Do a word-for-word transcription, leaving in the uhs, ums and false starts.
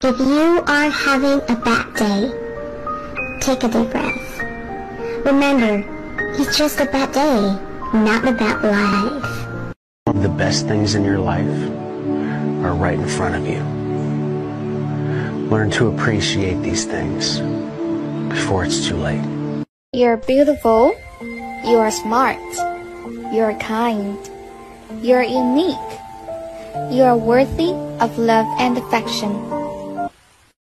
If you are having a bad day, take a deep breath. Remember, it's just a bad day, not a bad life. The best things in your life are right in front of you. Learn to appreciate these things before it's too late. You're beautiful. You are smart. You're kind. You're unique. You are worthy of love and affection.